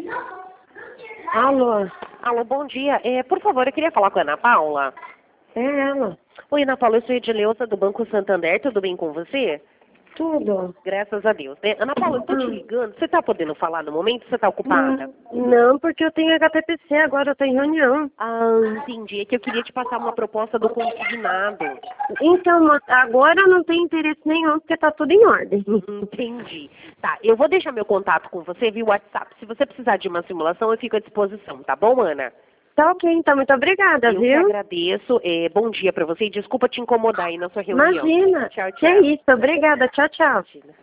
Alô, Alô, bom dia. Por favor, eu queria falar com a Ana Paula. é ela. Oi, Ana Paula, eu sou Edileuza do Banco Santander, tudo bem com você? Tudo. Graças a Deus, né? Ana Paula, eu tô te ligando, você tá podendo falar no momento? Você tá ocupada? Não, porque eu tenho HTPC, agora eu tô em reunião. Ah, entendi. É que eu queria te passar uma proposta do consignado. Então, agora eu não tenho interesse nenhum, porque tá tudo em ordem. Entendi. Tá, eu vou deixar meu contato com você via WhatsApp. Se você precisar de uma simulação, eu fico à disposição, tá bom, Ana? Tá ok, então, muito obrigada, Eu que viu? agradeço. Bom dia pra você e desculpa te incomodar aí na sua reunião. Imagina. Tchau, Que tchau. isso, obrigada. Tchau, tchau. Imagina.